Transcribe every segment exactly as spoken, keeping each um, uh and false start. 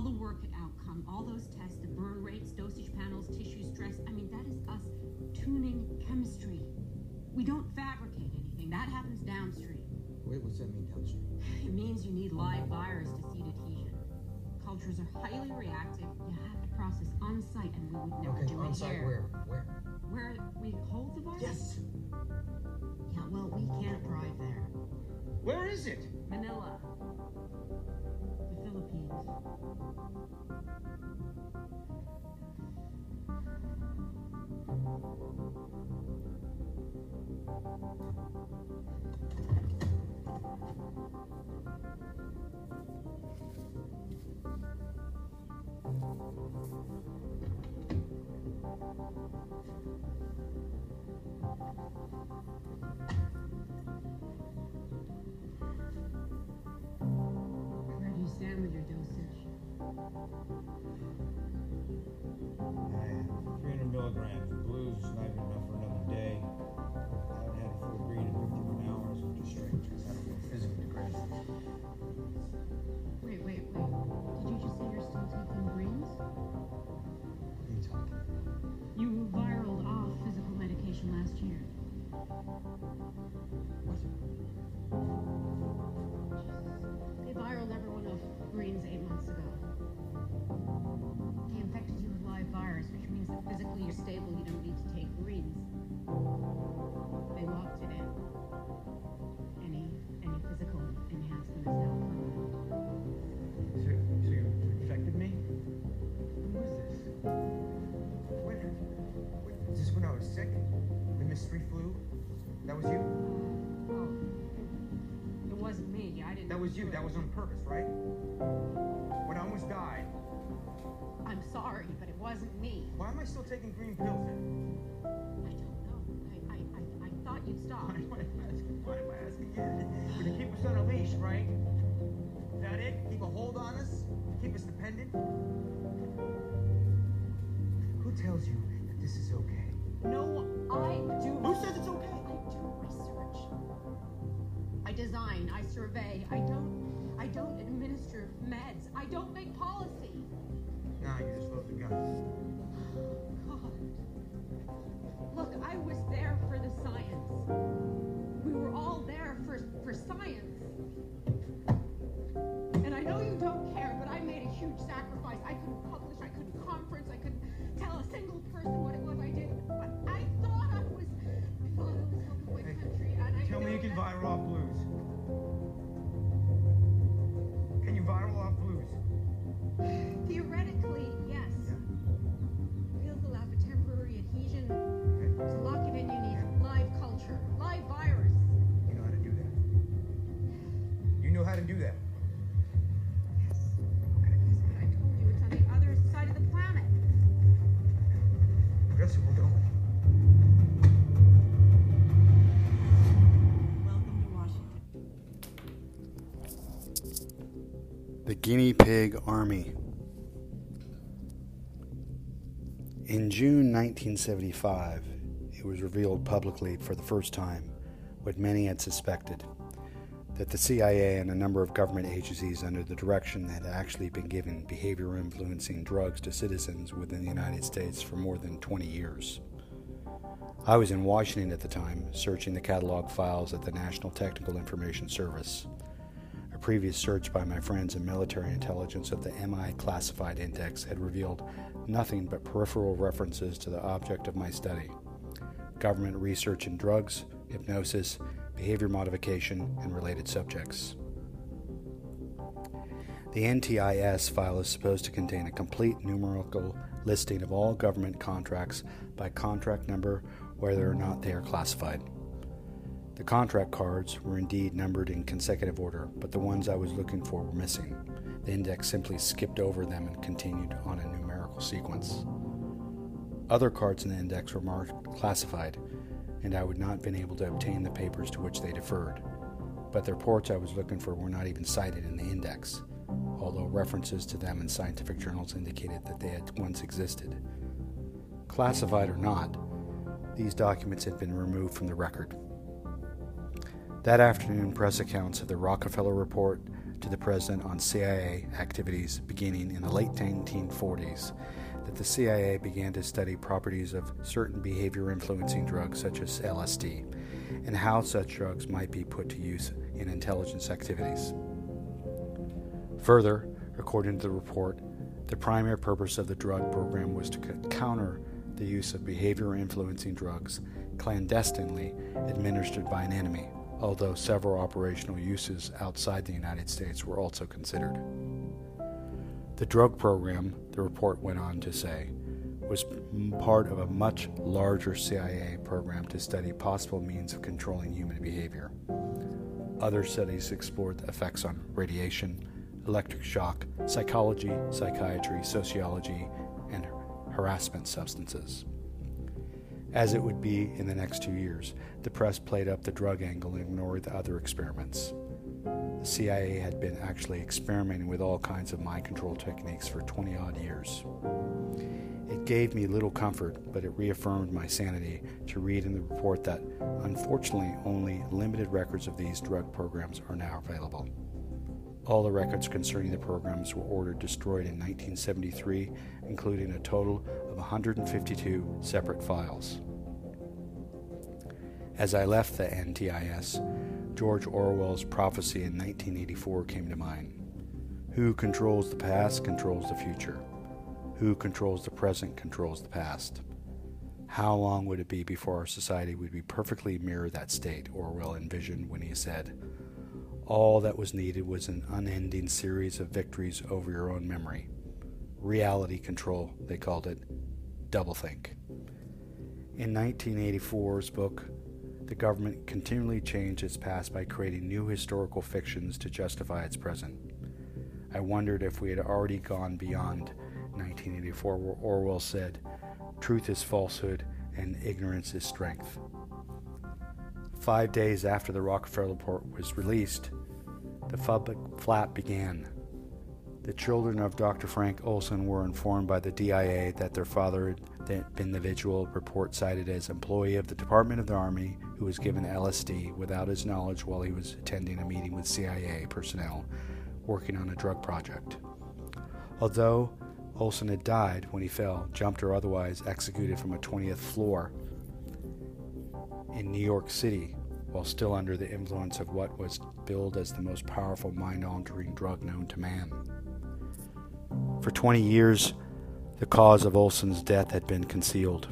all the work outcome, all those tests, the burn rates, dosage panels, tissue stress, I mean, that is us tuning chemistry. We don't fabricate anything. That happens downstream. Wait, what's that mean downstream? It means you need live virus to seed adhesion. Cultures are highly reactive. You have to process on site, and we would never okay, do on it site here. where? Where? Where we hold the virus? Yes. Yeah, well, we can't drive there. Where is it? Manila. The Philippines. Where do you stand with your dosage? Man, three hundred milligrams of blues is not even enough for another day. I haven't had a full green in fifty-one hours. I'm just straight. I don't feel physically great. Wait, wait, wait. Did you just say you're still taking greens? What are you talking about? You viraled off physical medication last year. What? They viraled everyone off greens eight months ago. They infected you with live virus, which means that physically you're stable, you don't need to take greens. They locked it in. Any any physical enhancement is now permanent. So, so you infected me? When was this? When? When? Is this when I was sick? The mystery flu? That was you? Oh, it wasn't me. I didn't. That was you. do it. That was on purpose, right? When I almost died. I'm sorry, but it wasn't me. Why am I still taking green pills then? I don't know. I I I, I thought you'd stop. Why am I asking? Why am I asking again? We're to keep us on a leash, right? Is that it? Keep a hold on us? Keep us dependent? Who tells you that this is okay? No, I do. Who says it's okay? I do research. I design. I survey. I don't. I don't administer meds. I don't make policy. Nah, you just load the gun. God. Look, I was there for the science. We were all there for for science. And I know you don't care, but I made a huge sacrifice. I couldn't publish. I couldn't conference. I couldn't tell a single person what it was I did. But I thought I was. I thought I was helping my Hey, country. And I Tell me know you can that- viral off blues. Can you viral off blues? Theoretically, yes. Yeah. Pills allow for temporary adhesion. Okay. To lock it in, you need live culture, live virus. You know how to do that. You know how to do that. Yes. Okay. But I told you it's on the other side of the planet. Guess where we're going? Welcome to Washington. The Guinea Pig Army. In June nineteen seventy-five, it was revealed publicly for the first time what many had suspected, that the C I A and a number of government agencies under the direction had actually been given behavior-influencing drugs to citizens within the United States for more than twenty years. I was in Washington at the time, searching the catalog files at the National Technical Information Service. A previous search by my friends in military intelligence of the M I Classified Index had revealed nothing but peripheral references to the object of my study: government research in drugs, hypnosis, behavior modification, and related subjects. The N T I S file is supposed to contain a complete numerical listing of all government contracts by contract number, whether or not they are classified. The contract cards were indeed numbered in consecutive order, but the ones I was looking for were missing. The index simply skipped over them and continued on a numerical sequence. Other cards in the index were marked classified, and I would not have been able to obtain the papers to which they deferred. But the reports I was looking for were not even cited in the index, although references to them in scientific journals indicated that they had once existed. Classified or not, these documents had been removed from the record. That afternoon, press accounts of the Rockefeller Report, to the president on C I A activities beginning in the late nineteen forties that the C I A began to study properties of certain behavior-influencing drugs such as L S D and how such drugs might be put to use in intelligence activities. Further, according to the report, the primary purpose of the drug program was to c- counter the use of behavior-influencing drugs clandestinely administered by an enemy, although several operational uses outside the United States were also considered. The drug program, the report went on to say, was part of a much larger C I A program to study possible means of controlling human behavior. Other studies explored the effects on radiation, electric shock, psychology, psychiatry, sociology, and harassment substances. As it would be in the next two years, the press played up the drug angle and ignored the other experiments. The C I A had been actually experimenting with all kinds of mind control techniques for twenty-odd years. It gave me little comfort, but it reaffirmed my sanity to read in the report that, unfortunately, only limited records of these drug programs are now available. All the records concerning the programs were ordered destroyed in nineteen seventy-three, including a total of one hundred fifty-two separate files. As I left the N T I S, George Orwell's prophecy in nineteen eighty-four came to mind. Who controls the past controls the future. Who controls the present controls the past. How long would it be before our society would be perfectly mirror that state Orwell envisioned when he said, all that was needed was an unending series of victories over your own memory. Reality control, they called it. Doublethink. In nineteen eighty-four's book, the government continually changed its past by creating new historical fictions to justify its present. I wondered if we had already gone beyond nineteen eighty-four, where Orwell said, truth is falsehood and ignorance is strength. Five days after the Rockefeller report was released, the public flap began. The children of Doctor Frank Olson were informed by the D I A that their father had been the individual report cited as employee of the Department of the Army who was given L S D without his knowledge while he was attending a meeting with C I A personnel working on a drug project. Although Olson had died when he fell, jumped, or otherwise executed from a twentieth floor in New York City, while still under the influence of what was billed as the most powerful mind-altering drug known to man. For twenty years, the cause of Olson's death had been concealed.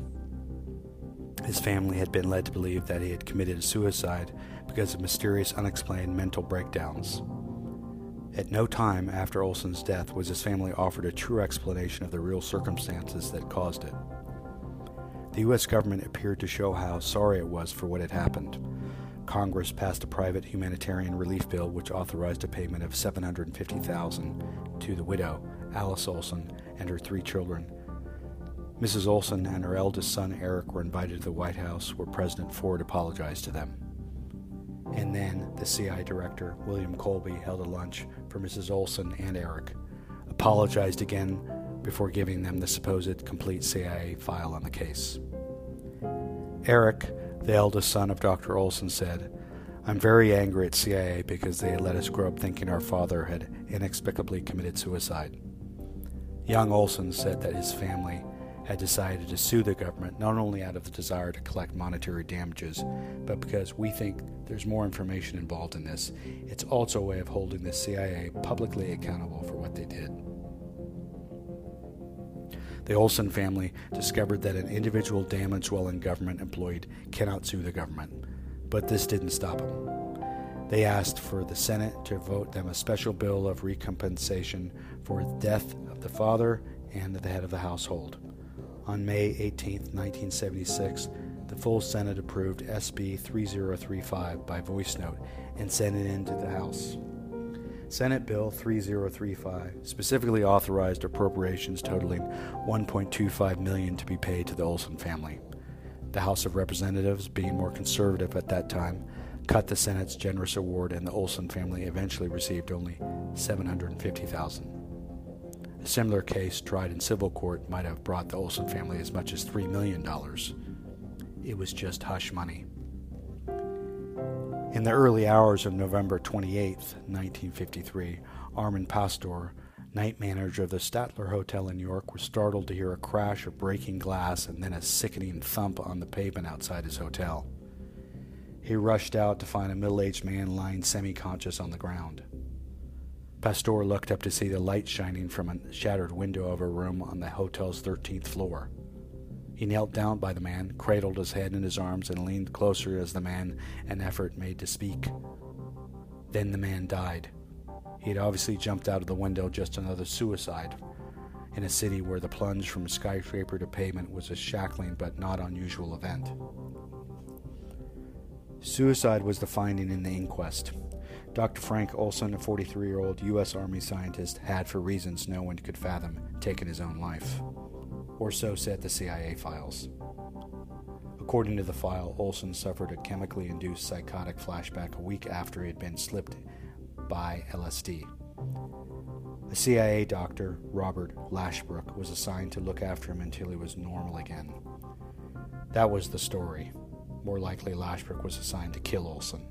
His family had been led to believe that he had committed suicide because of mysterious, unexplained mental breakdowns. At no time after Olson's death was his family offered a true explanation of the real circumstances that caused it. The U S government appeared to show how sorry it was for what had happened. Congress passed a private humanitarian relief bill which authorized a payment of seven hundred fifty thousand dollars to the widow, Alice Olson, and her three children. Missus Olson and her eldest son, Eric, were invited to the White House, where President Ford apologized to them. And then the C I A director, William Colby, held a lunch for Missus Olson and Eric, apologized again before giving them the supposed complete C I A file on the case. Eric, the eldest son of Doctor Olson, said, I'm very angry at C I A because they had let us grow up thinking our father had inexplicably committed suicide. Young Olson said that his family had decided to sue the government not only out of the desire to collect monetary damages, but because we think there's more information involved in this. It's also a way of holding the C I A publicly accountable for what they did. The Olson family discovered that an individual damaged while in government employed cannot sue the government, but this didn't stop them. They asked for the Senate to vote them a special bill of recompensation for the death of the father and the head of the household. On May eighteenth, nineteen seventy-six, the full Senate approved S B three thousand thirty-five by voice note and sent it into the House. Senate Bill three thousand thirty-five specifically authorized appropriations totaling one point two five million dollars to be paid to the Olson family. The House of Representatives, being more conservative at that time, cut the Senate's generous award, and the Olson family eventually received only seven hundred fifty thousand dollars. A similar case tried in civil court might have brought the Olson family as much as three million dollars. It was just hush money. In the early hours of November twenty-eighth, nineteen fifty-three, Armin Pastor, night manager of the Statler Hotel in New York, was startled to hear a crash of breaking glass and then a sickening thump on the pavement outside his hotel. He rushed out to find a middle-aged man lying semi-conscious on the ground. Pastor looked up to see the light shining from a shattered window of a room on the hotel's thirteenth floor. He knelt down by the man, cradled his head in his arms, and leaned closer as the man an effort made to speak. Then the man died. He had obviously jumped out of the window, just another suicide, in a city where the plunge from skyscraper to pavement was a shackling but not unusual event. Suicide was the finding in the inquest. Doctor Frank Olson, a forty-three-year-old U S Army scientist, had, for reasons no one could fathom, taken his own life. Or so said the C I A files. According to the file, Olson suffered a chemically induced psychotic flashback a week after he had been slipped by L S D. A C I A doctor, Robert Lashbrook, was assigned to look after him until he was normal again. That was the story. More likely, Lashbrook was assigned to kill Olson.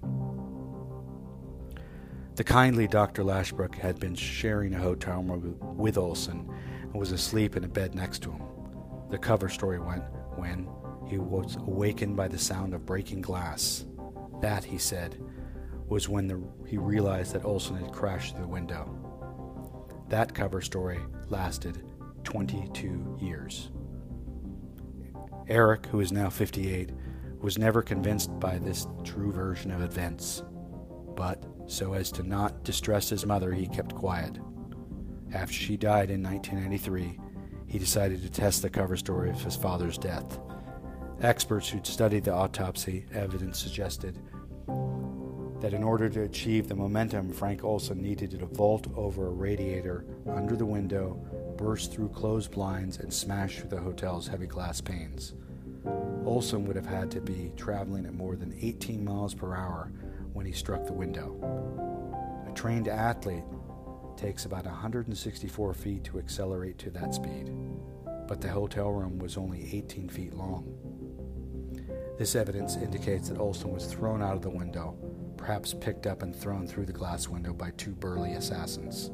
The kindly Doctor Lashbrook had been sharing a hotel room with Olson and was asleep in a bed next to him. The cover story went when he was awakened by the sound of breaking glass. That, he said, was when the, he realized that Olson had crashed through the window. That cover story lasted twenty-two years. Eric, who is now fifty-eight, was never convinced by this true version of events. But, so as to not distress his mother, he kept quiet. After she died in nineteen ninety-three, he decided to test the cover story of his father's death. Experts who'd studied the autopsy evidence suggested that in order to achieve the momentum, Frank Olson needed to vault over a radiator under the window, burst through closed blinds, and smash through the hotel's heavy glass panes. Olson would have had to be traveling at more than eighteen miles per hour when he struck the window. A trained athlete takes about one hundred sixty-four feet to accelerate to that speed, but the hotel room was only eighteen feet long. This evidence indicates that Olson was thrown out of the window, perhaps picked up and thrown through the glass window by two burly assassins.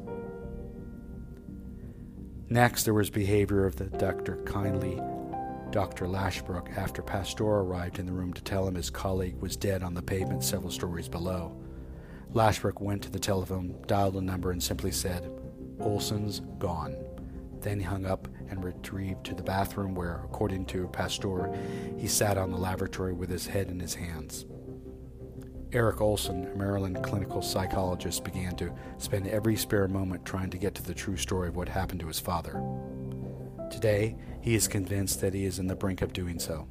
Next, there was behavior of the Doctor Kindly, Doctor Lashbrook, after Pastor arrived in the room to tell him his colleague was dead on the pavement several stories below. Lashbrook went to the telephone, dialed a number, and simply said, "Olson's gone." Then he hung up and retrieved to the bathroom where, according to Pastor, he sat on the lavatory with his head in his hands. Eric Olson, a Maryland clinical psychologist, began to spend every spare moment trying to get to the true story of what happened to his father. Today, he is convinced that he is on the brink of doing so.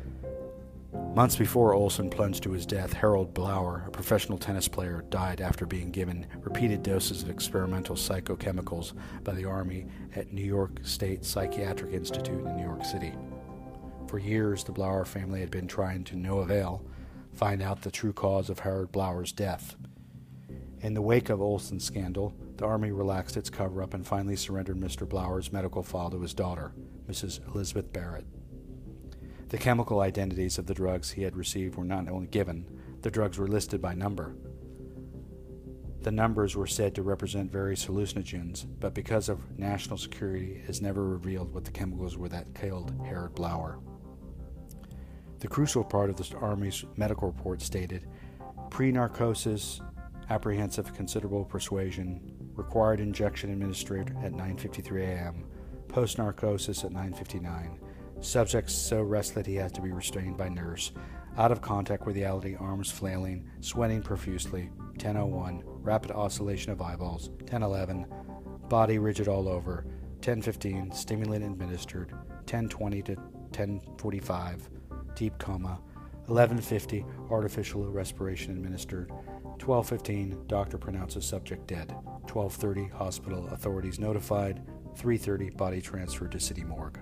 Months before Olson plunged to his death, Harold Blower, a professional tennis player, died after being given repeated doses of experimental psychochemicals by the Army at New York State Psychiatric Institute in New York City. For years, the Blower family had been trying to no avail find out the true cause of Harold Blower's death. In the wake of Olson's scandal, the Army relaxed its cover-up and finally surrendered Mister Blower's medical file to his daughter, Missus Elizabeth Barrett. The chemical identities of the drugs he had received were not only given, the drugs were listed by number. The numbers were said to represent various hallucinogens, but because of national security, it is never revealed what the chemicals were that killed Harold Blower. The crucial part of the Army's medical report stated, pre-narcosis, apprehensive considerable persuasion, required injection administered at nine fifty-three a.m., post-narcosis at nine fifty-nine, subject so restless he has to be restrained by nurse, out of contact with reality, arms flailing, sweating profusely, ten oh one, rapid oscillation of eyeballs, ten eleven, body rigid all over, ten fifteen, stimulant administered, ten twenty to ten forty-five, deep coma, eleven fifty, artificial respiration administered, twelve fifteen, doctor pronounces subject dead, twelve thirty, hospital authorities notified, three thirty, body transferred to city morgue.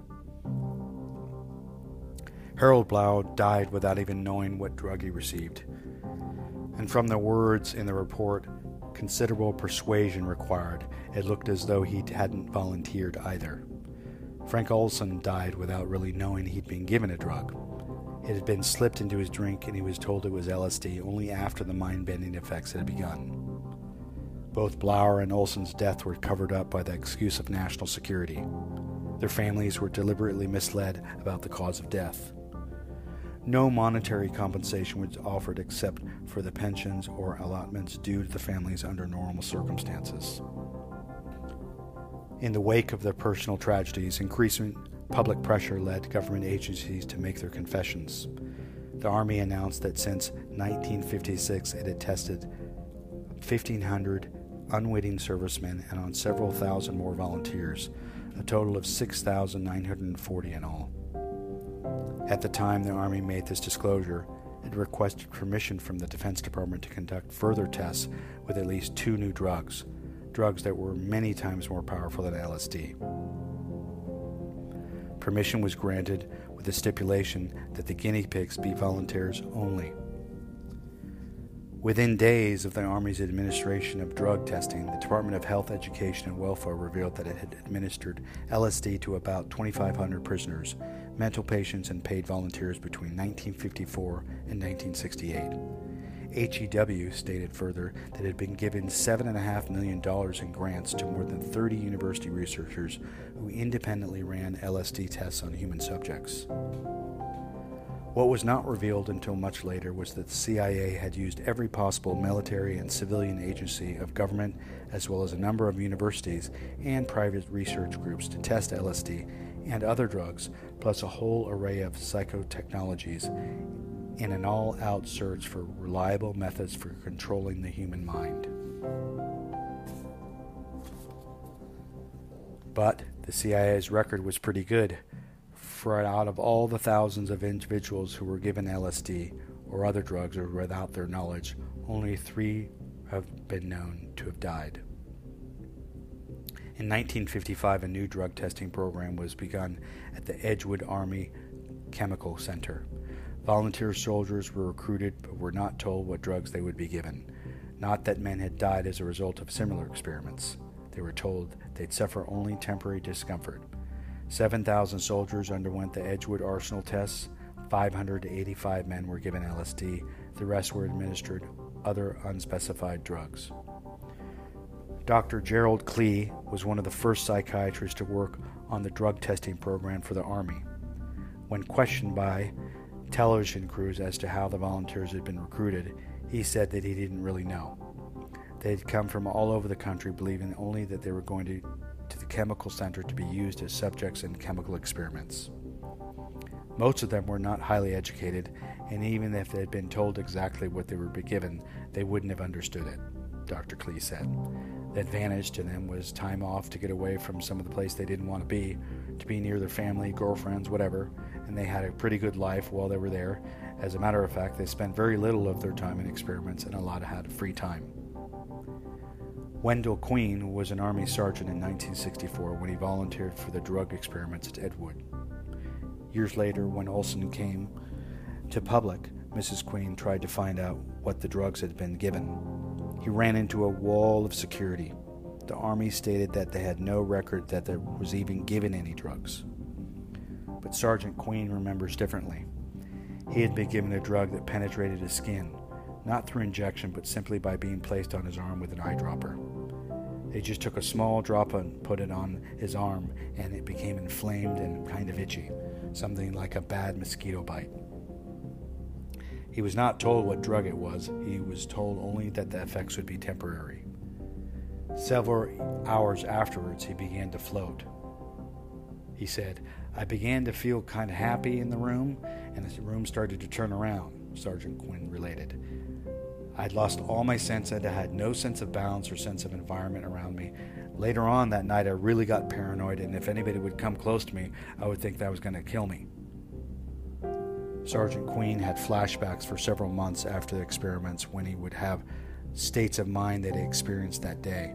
Harold Blower died without even knowing what drug he received. And from the words in the report, considerable persuasion required, it looked as though he hadn't volunteered either. Frank Olson died without really knowing he'd been given a drug. It had been slipped into his drink, and he was told it was L S D only after the mind-bending effects had begun. Both Blauer and Olson's death were covered up by the excuse of national security. Their families were deliberately misled about the cause of death. No monetary compensation was offered except for the pensions or allotments due to the families under normal circumstances. In the wake of their personal tragedies, increasing public pressure led government agencies to make their confessions. The Army announced that since nineteen fifty-six it had tested fifteen hundred unwitting servicemen and on several thousand more volunteers, a total of six thousand nine hundred forty in all. At the time the Army made this disclosure, it requested permission from the Defense Department to conduct further tests with at least two new drugs, drugs that were many times more powerful than L S D. Permission was granted with the stipulation that the guinea pigs be volunteers only. Within days of the Army's administration of drug testing, the Department of Health, Education, and Welfare revealed that it had administered L S D to about twenty-five hundred prisoners, mental patients, and paid volunteers between nineteen fifty-four and nineteen sixty-eight. H E W stated further that it had been given seven point five million dollars in grants to more than thirty university researchers who independently ran L S D tests on human subjects. What was not revealed until much later was that the C I A had used every possible military and civilian agency of government, as well as a number of universities and private research groups to test L S D and other drugs, plus a whole array of psychotechnologies, in an all-out search for reliable methods for controlling the human mind. But the C I A's record was pretty good. For out of all the thousands of individuals who were given L S D or other drugs or without their knowledge, only three have been known to have died. In nineteen fifty-five, a new drug testing program was begun at the Edgewood Army Chemical Center. Volunteer soldiers were recruited but were not told what drugs they would be given. Not that men had died as a result of similar experiments. They were told they'd suffer only temporary discomfort. seven thousand soldiers underwent the Edgewood Arsenal tests. five hundred eighty-five men were given L S D. The rest were administered other unspecified drugs. Doctor Gerald Klee was one of the first psychiatrists to work on the drug testing program for the Army. When questioned by television crews as to how the volunteers had been recruited, he said that he didn't really know. They had come from all over the country, believing only that they were going to, to the chemical center to be used as subjects in chemical experiments. Most of them were not highly educated, and even if they had been told exactly what they would be given, they wouldn't have understood it, Doctor Klee said. The advantage to them was time off to get away from some of the place they didn't want to be, to be near their family, girlfriends, whatever, and they had a pretty good life while they were there. As a matter of fact, they spent very little of their time in experiments, and a lot had free time. Wendell Queen was an Army sergeant in nineteen sixty-four when he volunteered for the drug experiments at Edgewood. Years later, when Olson came to public, Missus Queen tried to find out what the drugs had been given. He ran into a wall of security. The Army stated that they had no record that there was even given any drugs. But Sergeant Queen remembers differently. He had been given a drug that penetrated his skin, not through injection, but simply by being placed on his arm with an eyedropper. They just took a small drop and put it on his arm, and it became inflamed and kind of itchy, something like a bad mosquito bite. He was not told what drug it was. He was told only that the effects would be temporary. Several hours afterwards, he began to float. He said, "I began to feel kind of happy in the room, and the room started to turn around," Sergeant Quinn related. "I'd lost all my sense and I had no sense of balance or sense of environment around me. Later on that night, I really got paranoid, and if anybody would come close to me, I would think that was going to kill me." Sergeant Queen had flashbacks for several months after the experiments when he would have states of mind that he experienced that day.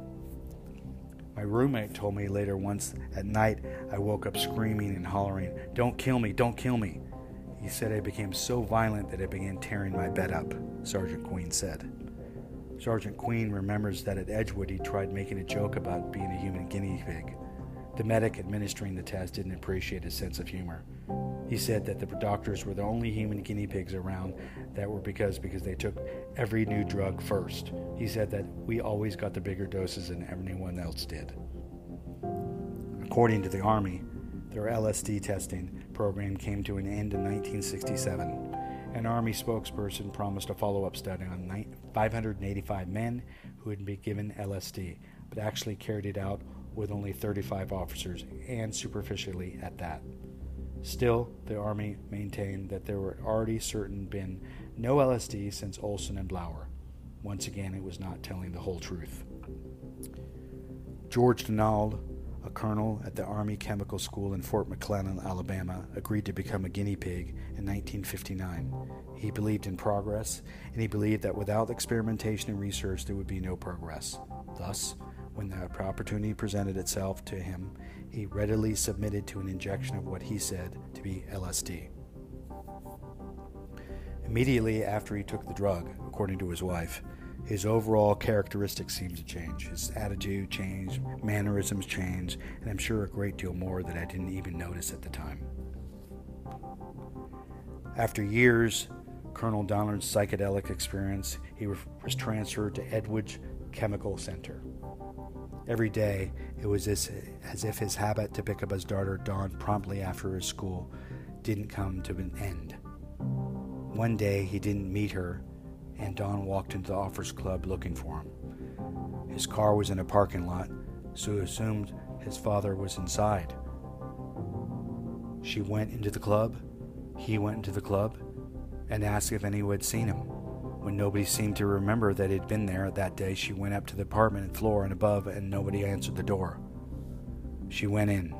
My roommate told me later once at night I woke up screaming and hollering, "Don't kill me, don't kill me." He said I became so violent that I began tearing my bed up, Sergeant Queen said. Sergeant Queen remembers that at Edgewood he tried making a joke about being a human guinea pig. The medic administering the test didn't appreciate his sense of humor. He said that the doctors were the only human guinea pigs around that were because because they took every new drug first. He said that we always got the bigger doses than anyone else did. According to the Army, their L S D testing program came to an end in nineteen sixty-seven. An Army spokesperson promised a follow-up study on five hundred eighty-five men who had been given L S D, but actually carried it out with only thirty-five officers, and superficially at that. Still, the Army maintained that there were already certain been no L S D since Olson and Blauer. Once again, it was not telling the whole truth. George Donald, a colonel at the Army Chemical School in Fort McClellan, Alabama, agreed to become a guinea pig in nineteen fifty-nine. He believed in progress, and he believed that without experimentation and research, there would be no progress. Thus, when the opportunity presented itself to him, he readily submitted to an injection of what he said to be L S D. Immediately after he took the drug, according to his wife, his overall characteristics seemed to change. His attitude changed, mannerisms changed, and I'm sure a great deal more that I didn't even notice at the time. After years, Colonel Donald's psychedelic experience, he was transferred to Edgewood Chemical Center. Every day, it was as, as if his habit to pick up his daughter Dawn promptly after his school didn't come to an end. One day, he didn't meet her, and Dawn walked into the Officers Club looking for him. His car was in a parking lot, so he assumed his father was inside. She went into the club, he went into the club, and asked if anyone had seen him. When nobody seemed to remember that he'd been there that day, she went up to the apartment floor and above, and nobody answered the door. She went in.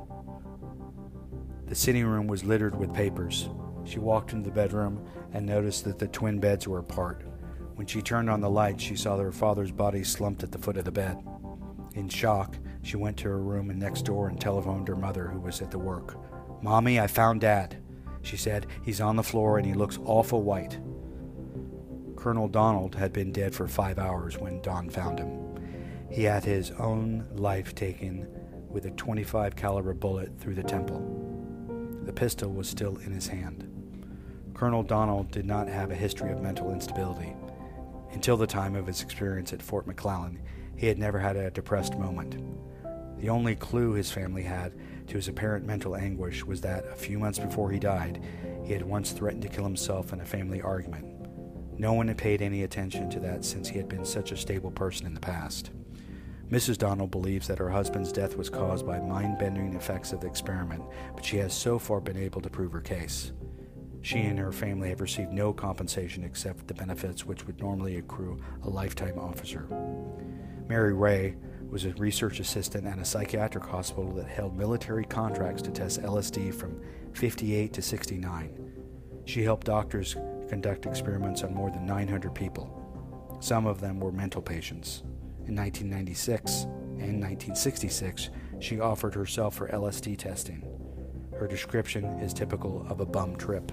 The sitting room was littered with papers. She walked into the bedroom and noticed that the twin beds were apart. When she turned on the light, she saw her father's body slumped at the foot of the bed. In shock, she went to her room and next door and telephoned her mother, who was at the work. "Mommy, I found Dad," she said. "He's on the floor and he looks awful white." Colonel Donald had been dead for five hours when Dawn found him. He had his own life taken with a twenty-five caliber bullet through the temple. The pistol was still in his hand. Colonel Donald did not have a history of mental instability. Until the time of his experience at Fort McClellan, he had never had a depressed moment. The only clue his family had to his apparent mental anguish was that a few months before he died, he had once threatened to kill himself in a family argument. No one had paid any attention to that since he had been such a stable person in the past. Missus Donald believes that her husband's death was caused by mind-bending effects of the experiment, but she has so far been able to prove her case. She and her family have received no compensation except the benefits which would normally accrue a lifetime officer. Mary Ray was a research assistant at a psychiatric hospital that held military contracts to test L S D from fifty-eight to sixty-nine. She helped doctors conduct experiments on more than nine hundred people. Some of them were mental patients. In nineteen ninety-six and nineteen sixty-six, she offered herself for L S D testing. Her description is typical of a bum trip.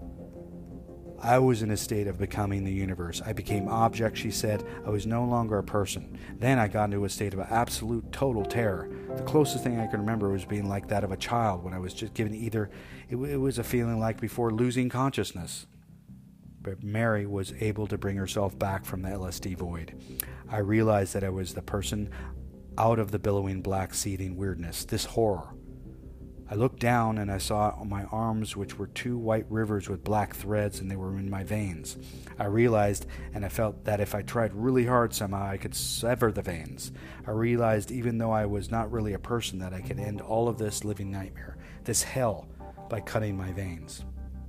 "I was in a state of becoming the universe. I became object," she said. "I was no longer a person. Then I got into a state of absolute total terror. The closest thing I can remember was being like that of a child when I was just given either, it, it was a feeling like before losing consciousness." But Mary was able to bring herself back from the L S D void. "I realized that I was the person out of the billowing black seething weirdness, this horror. I looked down and I saw on my arms, which were two white rivers with black threads, and they were in my veins. I realized and I felt that if I tried really hard somehow I could sever the veins. I realized even though I was not really a person that I could end all of this living nightmare, this hell, by cutting my veins.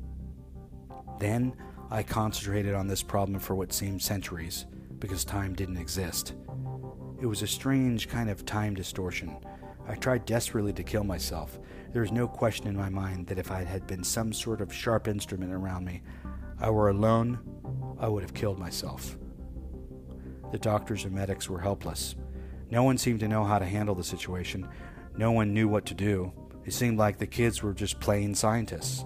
Then I concentrated on this problem for what seemed centuries, because time didn't exist. It was a strange kind of time distortion. I tried desperately to kill myself. There was no question in my mind that if I had been some sort of sharp instrument around me, I were alone, I would have killed myself." The doctors and medics were helpless. No one seemed to know how to handle the situation. No one knew what to do. It seemed like the kids were just plain scientists.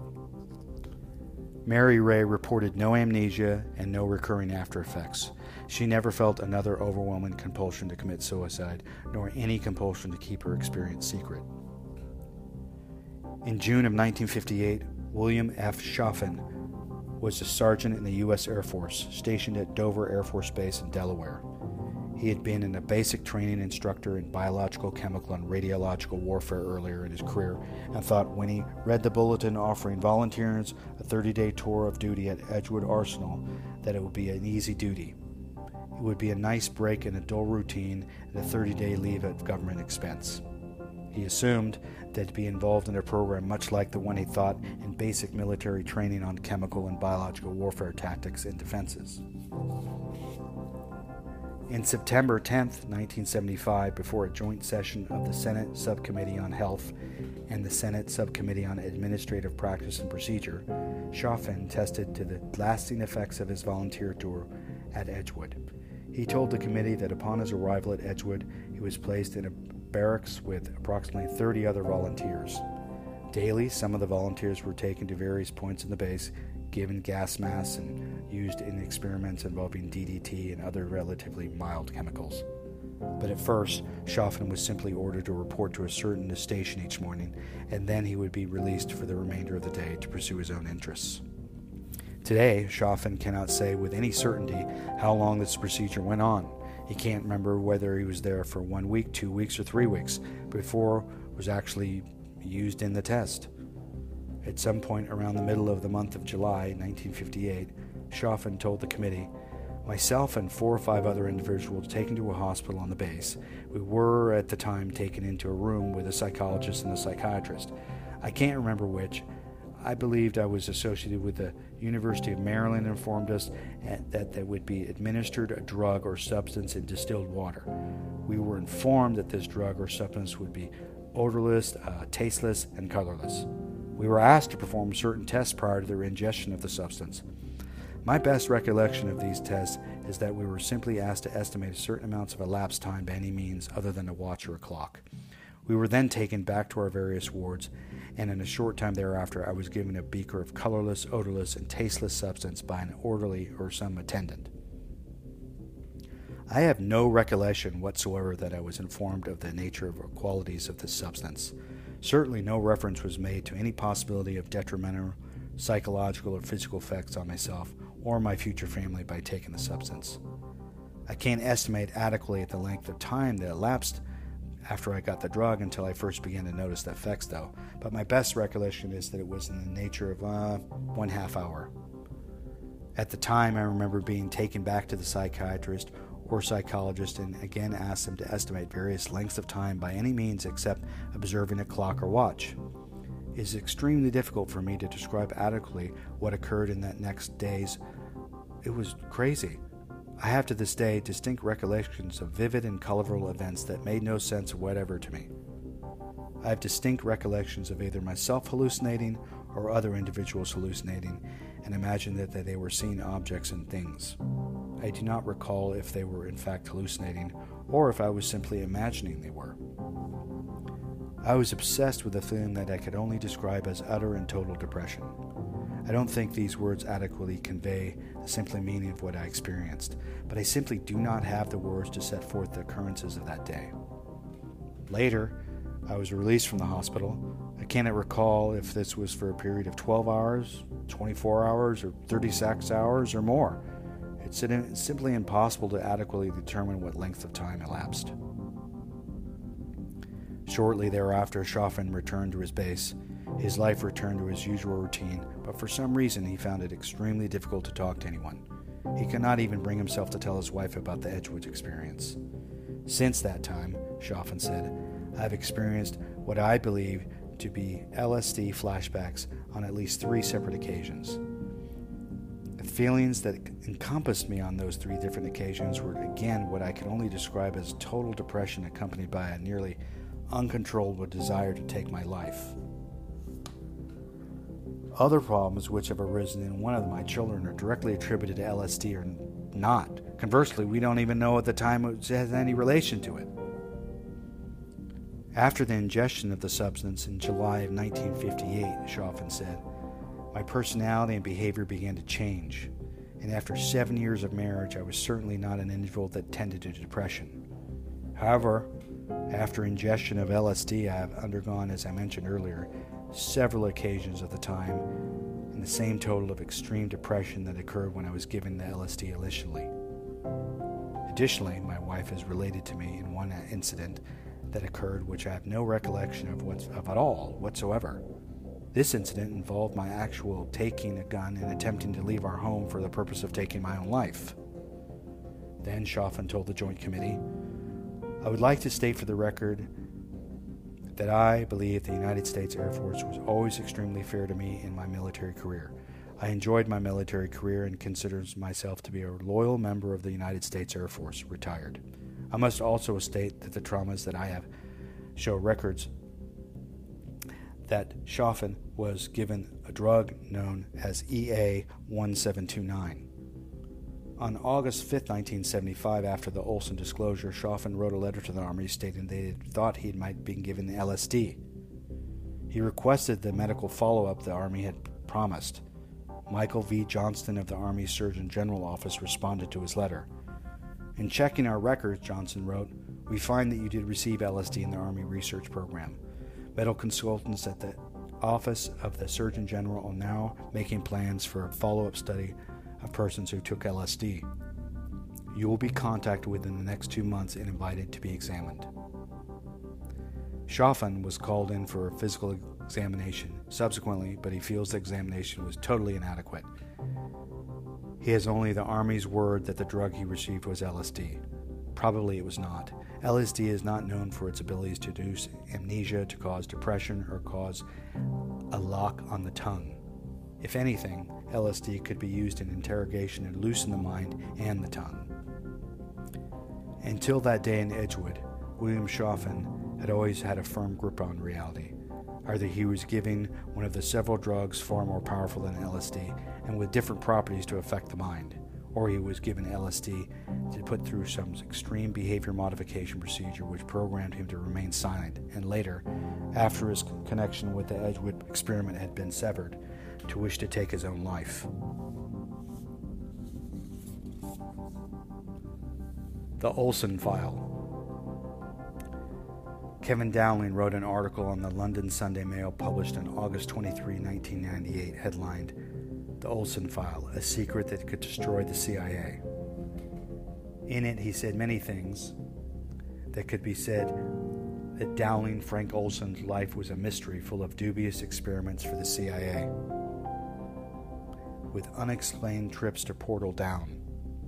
Mary Ray reported no amnesia and no recurring after effects. She never felt another overwhelming compulsion to commit suicide, nor any compulsion to keep her experience secret. In June of nineteen fifty-eight, William F. Chaffin was a sergeant in the U S Air Force stationed at Dover Air Force Base in Delaware. He had been in a basic training instructor in biological, chemical, and radiological warfare earlier in his career and thought when he read the bulletin offering volunteers a thirty-day tour of duty at Edgewood Arsenal that it would be an easy duty. It would be a nice break in a dull routine and a thirty-day leave at government expense. He assumed that to be involved in a program much like the one he thought in basic military training on chemical and biological warfare tactics and defenses. In September tenth, nineteen seventy-five, before a joint session of the Senate Subcommittee on Health and the Senate Subcommittee on Administrative Practice and Procedure, Chaffin tested to the lasting effects of his volunteer tour at Edgewood. He told the committee that upon his arrival at Edgewood, he was placed in a barracks with approximately thirty other volunteers. Daily, some of the volunteers were taken to various points in the base, given gas masks and used in experiments involving D D T and other relatively mild chemicals. But at first, Chaffin was simply ordered to report to a certain station each morning, and then he would be released for the remainder of the day to pursue his own interests. Today, Chaffin cannot say with any certainty how long this procedure went on. He can't remember whether he was there for one week, two weeks, or three weeks before it was actually used in the test. At some point around the middle of the month of July, nineteen fifty-eight, Chaffin told the committee, "Myself and four or five other individuals taken to a hospital on the base. We were, at the time, taken into a room with a psychologist and a psychiatrist. I can't remember which. I believed I was associated with the University of Maryland and informed us that there would be administered a drug or substance in distilled water. We were informed that this drug or substance would be odorless, uh, tasteless, and colorless. We were asked to perform certain tests prior to their ingestion of the substance. My best recollection of these tests is that we were simply asked to estimate certain amounts of elapsed time by any means other than a watch or a clock. We were then taken back to our various wards, and in a short time thereafter I was given a beaker of colorless, odorless, and tasteless substance by an orderly or some attendant. I have no recollection whatsoever that I was informed of the nature or qualities of this substance. Certainly no reference was made to any possibility of detrimental psychological or physical effects on myself or my future family by taking the substance. I can't estimate adequately the length of time that elapsed after I got the drug until I first began to notice the effects, though, but my best recollection is that it was in the nature of uh, one half hour. At the time, I remember being taken back to the psychiatrist or psychologist and again asked them to estimate various lengths of time by any means except observing a clock or watch. It is extremely difficult for me to describe adequately what occurred in that next days. It was crazy. I have to this day distinct recollections of vivid and colorful events that made no sense whatever to me. I have distinct recollections of either myself hallucinating or other individuals hallucinating, and imagine that they were seeing objects and things. I do not recall if they were in fact hallucinating or if I was simply imagining they were. I was obsessed with a feeling that I could only describe as utter and total depression. I don't think these words adequately convey the simple meaning of what I experienced, but I simply do not have the words to set forth the occurrences of that day. Later, I was released from the hospital. I cannot recall if this was for a period of twelve hours, twenty-four hours, or thirty-six hours or more. It's simply impossible to adequately determine what length of time elapsed. Shortly thereafter, Chaffin returned to his base. His life returned to his usual routine, but for some reason he found it extremely difficult to talk to anyone. He could not even bring himself to tell his wife about the Edgewood experience. Since that time, Chaffin said, I have experienced what I believe to be L S D flashbacks on at least three separate occasions. The feelings that encompassed me on those three different occasions were again what I can only describe as total depression accompanied by a nearly uncontrollable desire to take my life. Other problems which have arisen in one of my children are directly attributed to L S D or not. Conversely, we don't even know at the time it has any relation to it. After the ingestion of the substance in July of nineteen fifty-eight, Chaffin said, my personality and behavior began to change, and after seven years of marriage, I was certainly not an individual that tended to depression. However, After ingestion of L S D, I have undergone, as I mentioned earlier, several occasions of the time and the same total of extreme depression that occurred when I was given the L S D initially. Additionally, my wife has related to me in one incident that occurred which I have no recollection of, what's, of at all whatsoever. This incident involved my actual taking a gun and attempting to leave our home for the purpose of taking my own life. Then Chaffin told the Joint Committee, "I would like to state for the record that I believe the United States Air Force was always extremely fair to me in my military career. I enjoyed my military career and consider myself to be a loyal member of the United States Air Force, retired. I must also state that the traumas that I have show records that Chaffin was given a drug known as E A one seven two nine. On August fifth, nineteen seventy-five, after the Olson disclosure, Chaffin wrote a letter to the Army stating they had thought he might have been given L S D. He requested the medical follow-up the Army had promised. Michael V. Johnston of the Army Surgeon General Office responded to his letter. In checking our records, Johnson wrote, we find that you did receive L S D in the Army research program. Medical consultants at the Office of the Surgeon General are now making plans for a follow-up study of persons who took L S D. You will be contacted within the next two months and invited to be examined. Chaffin was called in for a physical examination subsequently, but he feels the examination was totally inadequate. He has only the Army's word that the drug he received was L S D. Probably it was not. L S D is not known for its abilities to induce amnesia, to cause depression, or cause a lock on the tongue. If anything, L S D could be used in interrogation and loosen the mind and the tongue. Until that day in Edgewood, William Chaffin had always had a firm grip on reality. Either he was giving one of the several drugs far more powerful than L S D and with different properties to affect the mind, or he was given L S D to put through some extreme behavior modification procedure which programmed him to remain silent, and later, after his connection with the Edgewood experiment had been severed, to wish to take his own life. The Olson File. Kevin Dowling wrote an article on the London Sunday Mail published on August twenty-third, nineteen ninety-eight, headlined, The Olson File, a secret that could destroy the C I A. In it, he said many things that could be said that Dowling Frank Olson's life was a mystery full of dubious experiments for the C I A, with unexplained trips to Portal Down.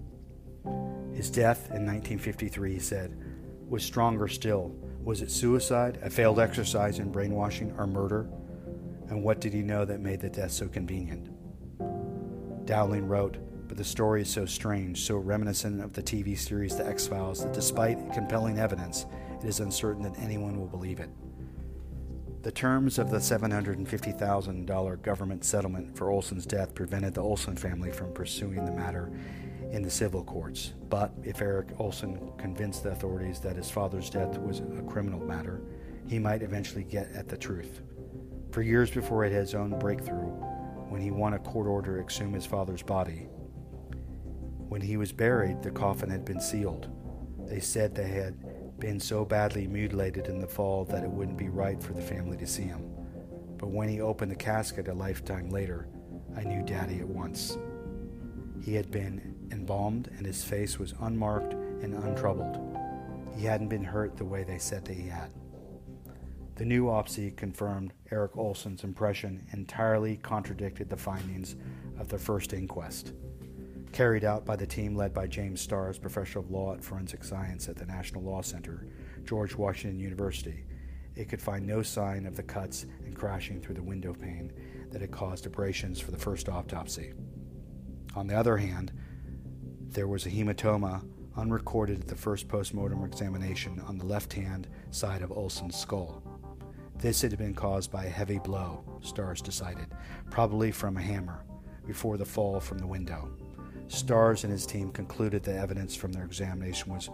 His death in nineteen fifty-three, he said, was stronger still. Was it suicide, a failed exercise in brainwashing, or murder? And what did he know that made the death so convenient? Dowling wrote, but the story is so strange, so reminiscent of the T V series The X-Files, that despite compelling evidence, it is uncertain that anyone will believe it. The terms of the seven hundred fifty thousand dollars government settlement for Olson's death prevented the Olson family from pursuing the matter in the civil courts. But if Eric Olson convinced the authorities that his father's death was a criminal matter, he might eventually get at the truth. For years before he had his own breakthrough, when he won a court order to exhume his father's body, when he was buried, the coffin had been sealed. They said they had been so badly mutilated in the fall that it wouldn't be right for the family to see him. But when he opened the casket a lifetime later, I knew Daddy at once. He had been embalmed, and his face was unmarked and untroubled. He hadn't been hurt the way they said that he had. The new autopsy confirmed Eric Olson's impression, entirely contradicted the findings of the first inquest, carried out by the team led by James Starrs, professor of law at forensic science at the National Law Center, George Washington University. It could find no sign of the cuts and crashing through the window pane that had caused abrasions for the first autopsy. On the other hand, there was a hematoma unrecorded at the first postmortem examination on the left-hand side of Olson's skull. This had been caused by a heavy blow, Starrs decided, probably from a hammer, before the fall from the window. Starrs and his team concluded the evidence from their examination was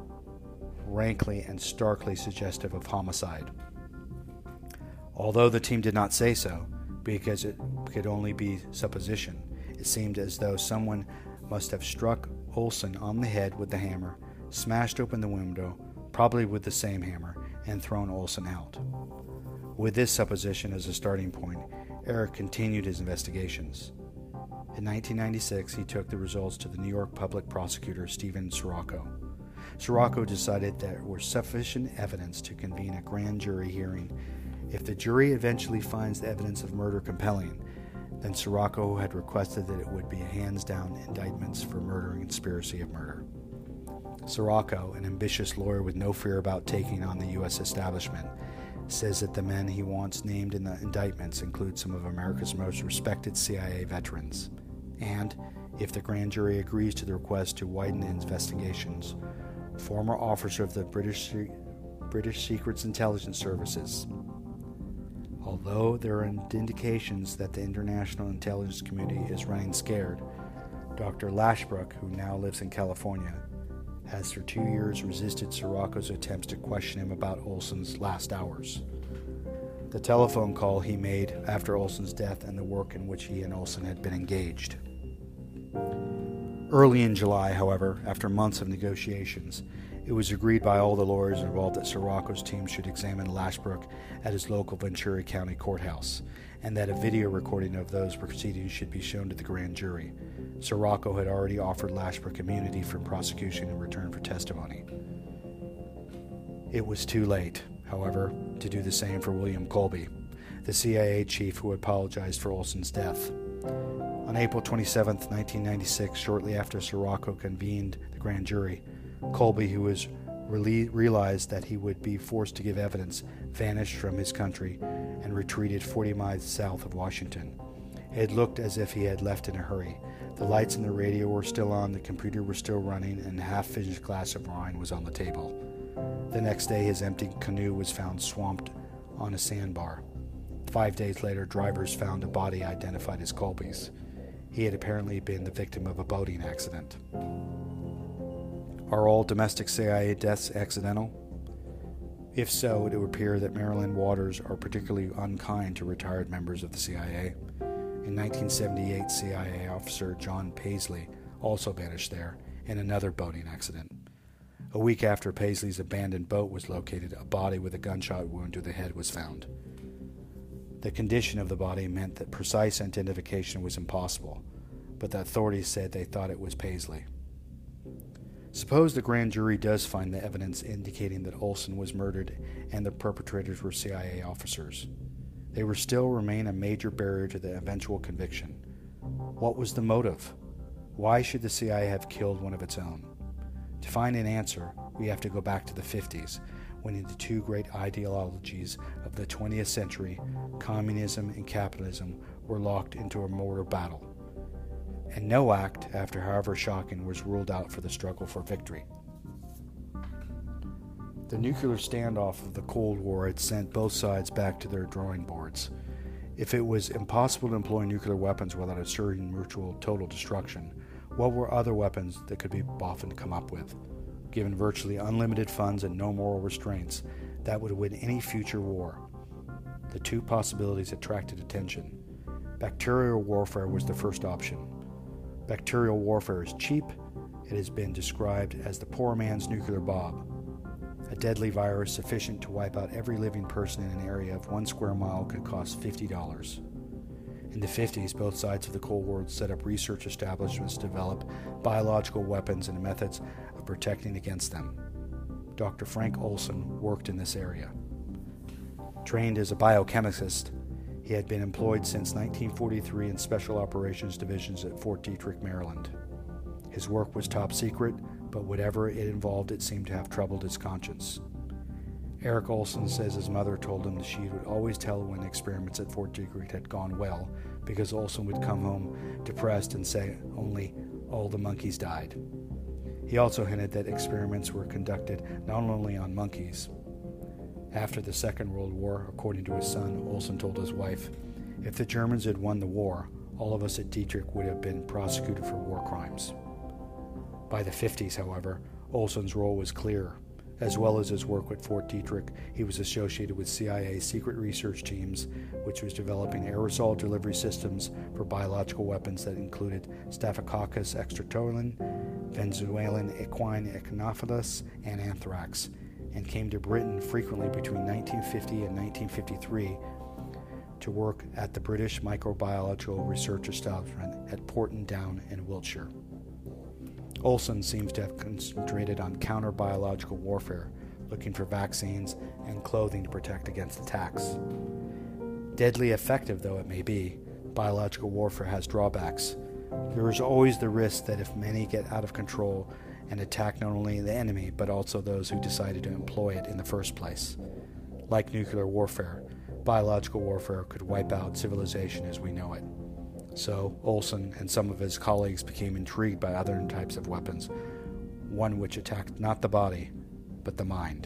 rankly and starkly suggestive of homicide. Although the team did not say so, because it could only be supposition, it seemed as though someone must have struck Olson on the head with the hammer, smashed open the window, probably with the same hammer, and thrown Olson out. With this supposition as a starting point, Eric continued his investigations. In nineteen ninety-six, he took the results to the New York public prosecutor Stephen Sirocco. Sirocco decided there was sufficient evidence to convene a grand jury hearing. If the jury eventually finds the evidence of murder compelling, then Sirocco had requested that it would be hands-down indictments for murder and conspiracy of murder. Sirocco, an ambitious lawyer with no fear about taking on the U S establishment, says that the men he wants named in the indictments include some of America's most respected C I A veterans. And, if the grand jury agrees to the request to widen the investigations, former officer of the British, British Secret Intelligence Services. Although there are indications that the international intelligence community is running scared, Doctor Lashbrook, who now lives in California, has for two years resisted Sirocco's attempts to question him about Olson's last hours. The telephone call he made after Olson's death and the work in which he and Olson had been engaged. Early in July, however, after months of negotiations, it was agreed by all the lawyers involved that Sirocco's team should examine Lashbrook at his local Ventura County courthouse, and that a video recording of those proceedings should be shown to the grand jury. Sirocco had already offered Lashbrook immunity from prosecution in return for testimony. It was too late, however, to do the same for William Colby, the C I A chief who apologized for Olson's death. On April twenty-seventh, nineteen ninety-six, shortly after Sirocco convened the grand jury, Colby, who was really realized that he would be forced to give evidence, vanished from his country and retreated forty miles south of Washington. It looked as if he had left in a hurry. The lights in the radio were still on, the computer was still running, and a half-finished glass of wine was on the table. The next day, his empty canoe was found swamped on a sandbar. Five days later, drivers found a body identified as Colby's. He had apparently been the victim of a boating accident. Are all domestic C I A deaths accidental? If so, it would appear that Marilyn Waters are particularly unkind to retired members of the C I A. In nineteen seventy-eight, C I A officer John Paisley also vanished there in another boating accident. A week after Paisley's abandoned boat was located, a body with a gunshot wound to the head was found. The condition of the body meant that precise identification was impossible, but the authorities said they thought it was Paisley. Suppose the grand jury does find the evidence indicating that Olson was murdered and the perpetrators were C I A officers. They would still remain a major barrier to the eventual conviction. What was the motive? Why should the C I A have killed one of its own? To find an answer, we have to go back to the fifties, when the two great ideologies of the twentieth century, communism and capitalism, were locked into a mortal battle. And no act, after however shocking, was ruled out for the struggle for victory. The nuclear standoff of the Cold War had sent both sides back to their drawing boards. If it was impossible to employ nuclear weapons without assuring mutual total destruction, what were other weapons that could be often come up with? Given virtually unlimited funds and no moral restraints, that would win any future war. The two possibilities attracted attention. Bacterial warfare was the first option. Bacterial warfare is cheap. It has been described as the poor man's nuclear bomb, a deadly virus sufficient to wipe out every living person in an area of one square mile could cost fifty dollars. In the fifties, both sides of the Cold War set up research establishments to develop biological weapons and methods of protecting against them. Doctor Frank Olson worked in this area. Trained as a biochemist, he had been employed since nineteen forty-three in Special Operations Divisions at Fort Detrick, Maryland. His work was top secret, but whatever it involved, it seemed to have troubled his conscience. Eric Olson says his mother told him that she would always tell when experiments at Fort Detrick had gone well, because Olson would come home depressed and say only, all the monkeys died. He also hinted that experiments were conducted not only on monkeys. After the Second World War, according to his son, Olson told his wife, if the Germans had won the war, all of us at Detrick would have been prosecuted for war crimes. By the fifties, however, Olson's role was clear. As well as his work at Fort Detrick, he was associated with C I A secret research teams, which was developing aerosol delivery systems for biological weapons that included Staphylococcus extraterritorium, Venezuelan equine echinophilus, and anthrax. and came to Britain frequently between nineteen fifty and nineteen fifty-three to work at the British Microbiological Research Establishment at Porton Down in Wiltshire. Olson seems to have concentrated on counter-biological warfare, looking for vaccines and clothing to protect against attacks. Deadly effective though it may be, biological warfare has drawbacks. There is always the risk that if many get out of control and attack not only the enemy but also those who decided to employ it in the first place. Like nuclear warfare, biological warfare could wipe out civilization as we know it. So Olson and some of his colleagues became intrigued by other types of weapons, one which attacked not the body, but the mind.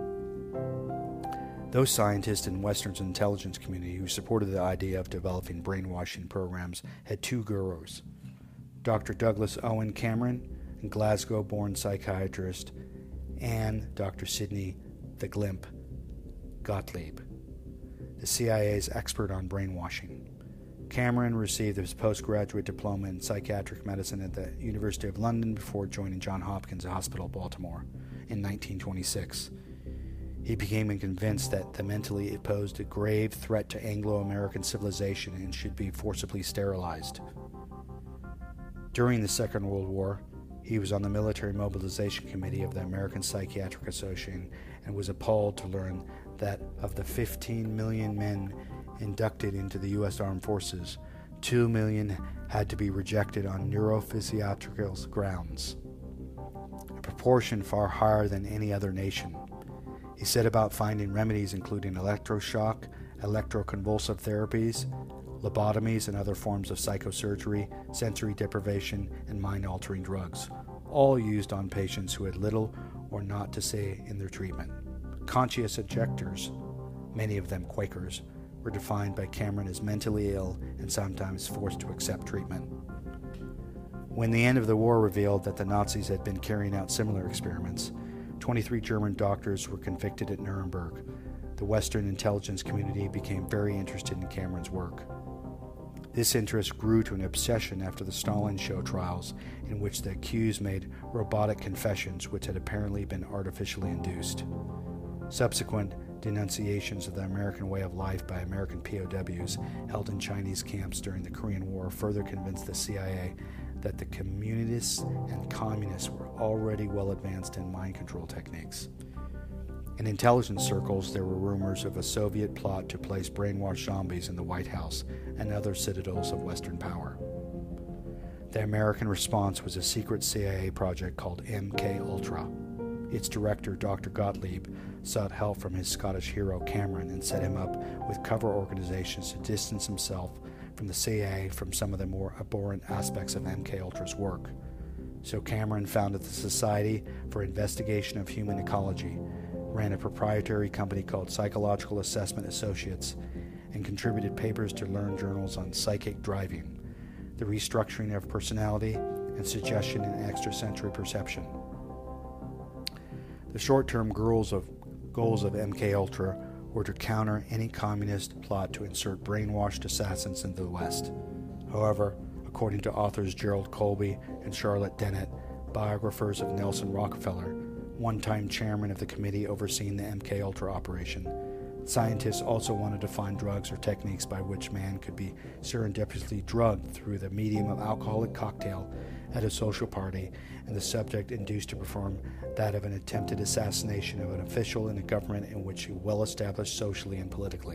Those scientists in Western's intelligence community who supported the idea of developing brainwashing programs had two gurus, Doctor Douglas Owen Cameron, a Glasgow-born psychiatrist, and Doctor Sidney the Glimp Gottlieb, the C I A's expert on brainwashing. Cameron received his postgraduate diploma in psychiatric medicine at the University of London before joining Johns Hopkins Hospital, Baltimore, in nineteen twenty-six. He became convinced that the mentally ill posed a grave threat to Anglo-American civilization and should be forcibly sterilized. During the Second World War, he was on the Military Mobilization Committee of the American Psychiatric Association and was appalled to learn that of the fifteen million men inducted into the U S Armed Forces, two million had to be rejected on neurophysiological grounds, a proportion far higher than any other nation. He set about finding remedies including electroshock, electroconvulsive therapies, lobotomies and other forms of psychosurgery, sensory deprivation, and mind-altering drugs, all used on patients who had little or not to say in their treatment. Conscious objectors, many of them Quakers, were defined by Cameron as mentally ill and sometimes forced to accept treatment. When the end of the war revealed that the Nazis had been carrying out similar experiments, twenty-three German doctors were convicted at Nuremberg. The Western intelligence community became very interested in Cameron's work. This interest grew to an obsession after the Stalin Show trials, in which the accused made robotic confessions which had apparently been artificially induced. Subsequent denunciations of the American way of life by American P O Ws held in Chinese camps during the Korean War further convinced the C I A that the communists and communists were already well advanced in mind control techniques. In intelligence circles, there were rumors of a Soviet plot to place brainwashed zombies in the White House and other citadels of Western power. The American response was a secret C I A project called M K Ultra. Its director, Doctor Gottlieb, sought help from his Scottish hero Cameron and set him up with cover organizations to distance himself from the C I A from some of the more abhorrent aspects of M K Ultra's work. So Cameron founded the Society for Investigation of Human Ecology, ran a proprietary company called Psychological Assessment Associates, and contributed papers to learned journals on psychic driving, the restructuring of personality, and suggestion and extrasensory perception. The short-term goals of, goals of M K Ultra were to counter any communist plot to insert brainwashed assassins into the West. However, according to authors Gerald Colby and Charlotte Dennett, biographers of Nelson Rockefeller, one-time chairman of the committee overseeing the M K Ultra operation, scientists also wanted to find drugs or techniques by which man could be serendipitously drugged through the medium of alcoholic cocktail at a social party, and the subject induced to perform that of an attempted assassination of an official in a government in which he well established socially and politically.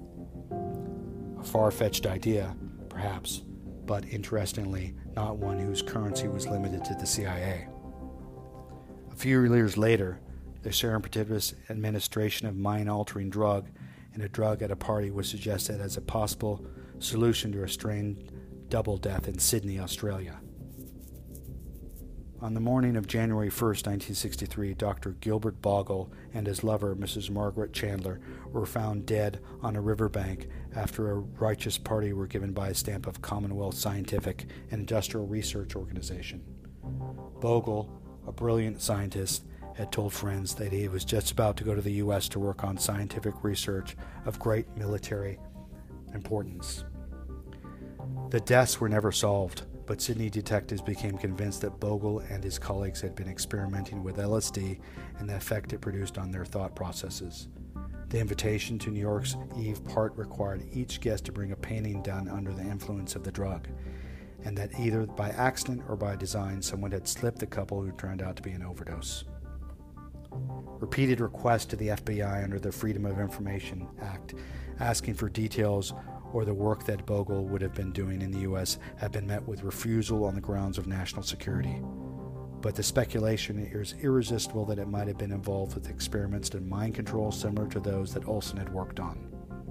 A far-fetched idea, perhaps, but interestingly, not one whose currency was limited to the C I A. A few years later, the surreptitious administration of mind-altering drug in a drug at a party was suggested as a possible solution to a strained double death in Sydney, Australia. On the morning of January first, nineteen sixty-three, Doctor Gilbert Bogle and his lover, Missus Margaret Chandler, were found dead on a riverbank after a righteous party were given by a stamp of Commonwealth Scientific and Industrial Research Organization. Bogle, a brilliant scientist, had told friends that he was just about to go to the U S to work on scientific research of great military importance. The deaths were never solved, but Sydney detectives became convinced that Bogle and his colleagues had been experimenting with L S D and the effect it produced on their thought processes. The invitation to New York's Eve part required each guest to bring a painting done under the influence of the drug, and that either by accident or by design someone had slipped the couple who turned out to be an overdose. Repeated requests to the F B I under the Freedom of Information Act asking for details or the work that Bogle would have been doing in the U S have been met with refusal on the grounds of national security. But the speculation is irresistible that it might have been involved with experiments in mind control similar to those that Olson had worked on.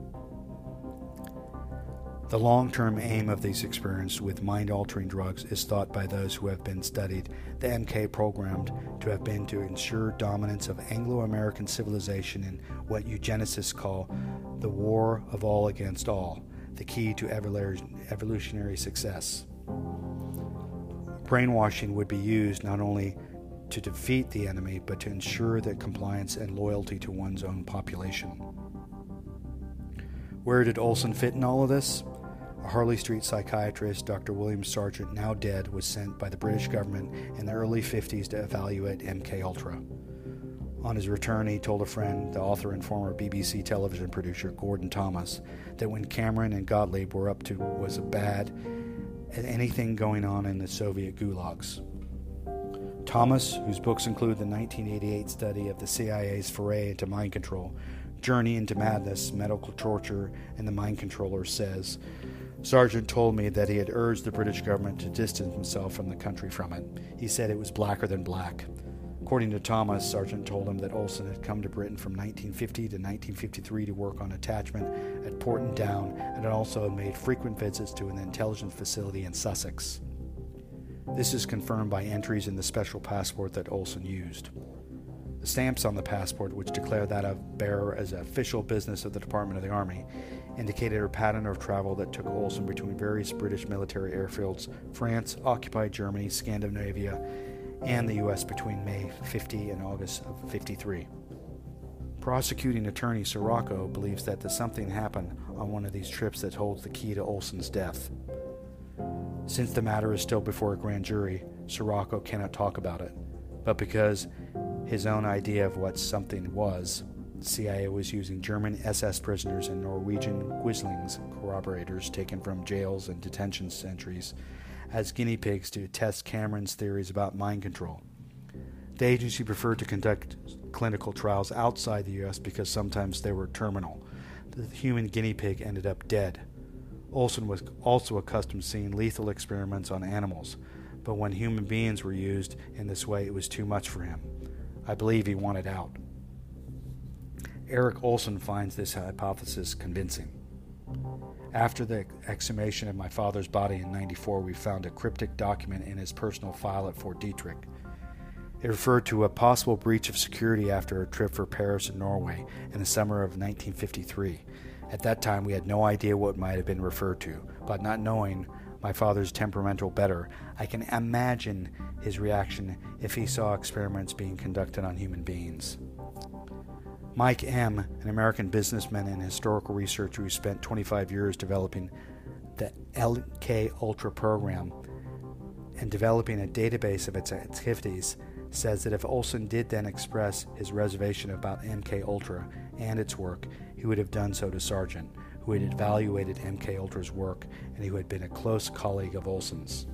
The long-term aim of these experiments with mind-altering drugs is thought by those who have been studied the M K programmed to have been to ensure dominance of Anglo-American civilization in what eugenicists call the war of all against all, the key to evolutionary success. Brainwashing would be used not only to defeat the enemy, but to ensure the compliance and loyalty to one's own population. Where did Olson fit in all of this? A Harley Street psychiatrist, Doctor William Sargent, now dead, was sent by the British government in the early fifties to evaluate M K Ultra. On his return, he told a friend, the author and former B B C television producer Gordon Thomas, that when Cameron and Gottlieb were up to was bad at anything going on in the Soviet gulags. Thomas, whose books include the nineteen eighty-eight study of the C I A's foray into mind control, Journey into Madness, Medical Torture, and the Mind Controller, says, Sargent told me that he had urged the British government to distance himself from the country from it. He said it was blacker than black. According to Thomas, Sargent told him that Olson had come to Britain from nineteen fifty to nineteen fifty-three to work on attachment at Porton Down and had also made frequent visits to an intelligence facility in Sussex. This is confirmed by entries in the special passport that Olson used. The stamps on the passport, which declare that of bearer as official business of the Department of the Army, indicated a pattern of travel that took Olson between various British military airfields, France, occupied Germany, Scandinavia, and the U S between May fifty and August of fifty-three. Prosecuting attorney Sirocco believes that the something happened on one of these trips that holds the key to Olson's death. Since the matter is still before a grand jury, Sirocco cannot talk about it, but because his own idea of what something was, the C I A was using German S S prisoners and Norwegian Quislings, corroborators taken from jails and detention centuries, as guinea pigs to test Cameron's theories about mind control. The agency preferred to conduct clinical trials outside the U S because sometimes they were terminal. The human guinea pig ended up dead. Olson was also accustomed to seeing lethal experiments on animals, but when human beings were used in this way, it was too much for him. I believe he wanted out. Eric Olson finds this hypothesis convincing. After the exhumation of my father's body in ninety-four, we found a cryptic document in his personal file at Fort Detrick. It referred to a possible breach of security after a trip for Paris and Norway in the summer of nineteen fifty-three. At that time, we had no idea what might have been referred to, but not knowing my father's temperamental better, I can imagine his reaction if he saw experiments being conducted on human beings. Mike M., an American businessman and historical researcher who spent twenty-five years developing the M K Ultra program and developing a database of its activities, says that if Olson did then express his reservation about M K Ultra and its work, he would have done so to Sargent, who had evaluated M K Ultra's work and who had been a close colleague of Olson's.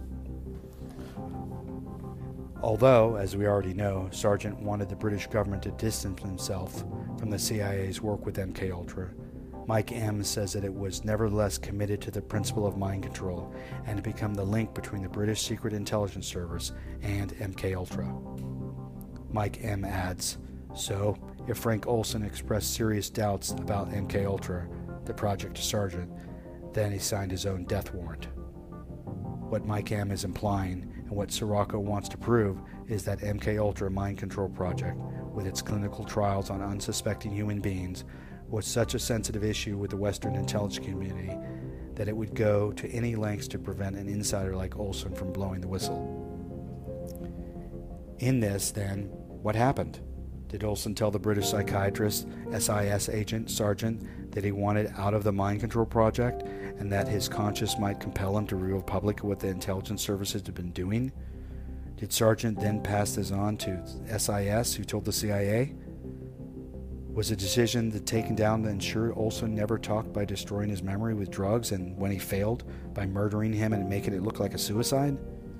Although, as we already know, Sargent wanted the British government to distance himself from the C I A's work with M K Ultra, Mike M. says that it was nevertheless committed to the principle of mind control and to become the link between the British Secret Intelligence Service and M K Ultra. Mike M. adds, so, if Frank Olson expressed serious doubts about M K Ultra, the project to Sargent, then he signed his own death warrant. What Mike M. is implying, and what Sirocco wants to prove, is that M K Ultra mind control project, with its clinical trials on unsuspecting human beings, was such a sensitive issue with the Western intelligence community that it would go to any lengths to prevent an insider like Olson from blowing the whistle. In this, then, what happened? Did Olson tell the British psychiatrist, S I S agent, Sargent, that he wanted out of the mind control project and that his conscience might compel him to reveal publicly what the intelligence services had been doing? Did Sargent then pass this on to S I S, who told the C I A? Was the decision that taken down to ensure Olson never talked by destroying his memory with drugs, and when he failed, by murdering him and making it look like a suicide?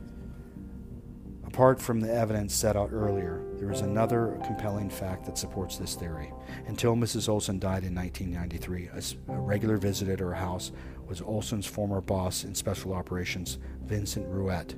Apart from the evidence set out earlier, there is another compelling fact that supports this theory. Until Missus Olson died in nineteen ninety-three, a, a regular visit at her house was Olson's former boss in special operations, Vincent Rouet.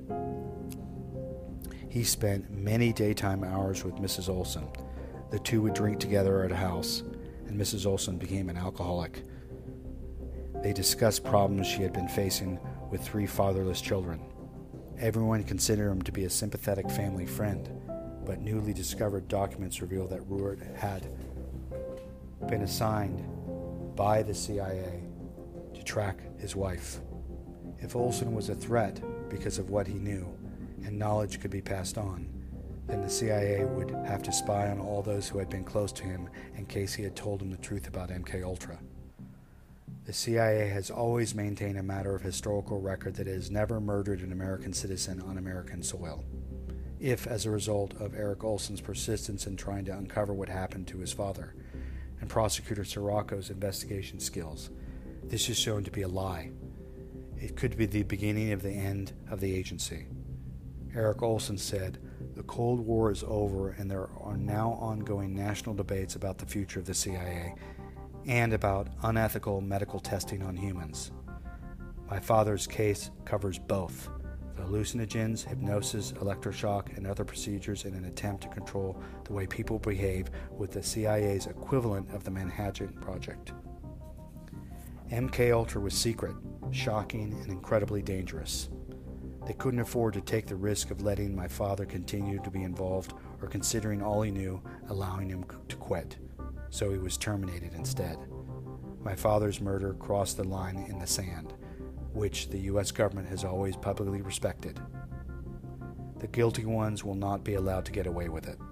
He spent many daytime hours with Missus Olson. The two would drink together at a house, and Missus Olson became an alcoholic. They discussed problems she had been facing with three fatherless children. Everyone considered him to be a sympathetic family friend, but newly discovered documents reveal that Rouet had been assigned by the C I A to track his wife. If Olson was a threat because of what he knew, and knowledge could be passed on, then the C I A would have to spy on all those who had been close to him in case he had told them the truth about M K Ultra. The C I A has always maintained a matter of historical record that it has never murdered an American citizen on American soil. If, as a result of Eric Olson's persistence in trying to uncover what happened to his father, and prosecutor Sirocco's investigation skills, this is shown to be a lie, it could be the beginning of the end of the agency. Eric Olson said, "The Cold War is over and there are now ongoing national debates about the future of the C I A and about unethical medical testing on humans. My father's case covers both, the hallucinogens, hypnosis, electroshock, and other procedures in an attempt to control the way people behave with the C I A's equivalent of the Manhattan Project. M K Ultra was secret, shocking, and incredibly dangerous. They couldn't afford to take the risk of letting my father continue to be involved or, considering all he knew, allowing him to quit. So he was terminated instead. My father's murder crossed the line in the sand, which the U S government has always publicly respected. The guilty ones will not be allowed to get away with it."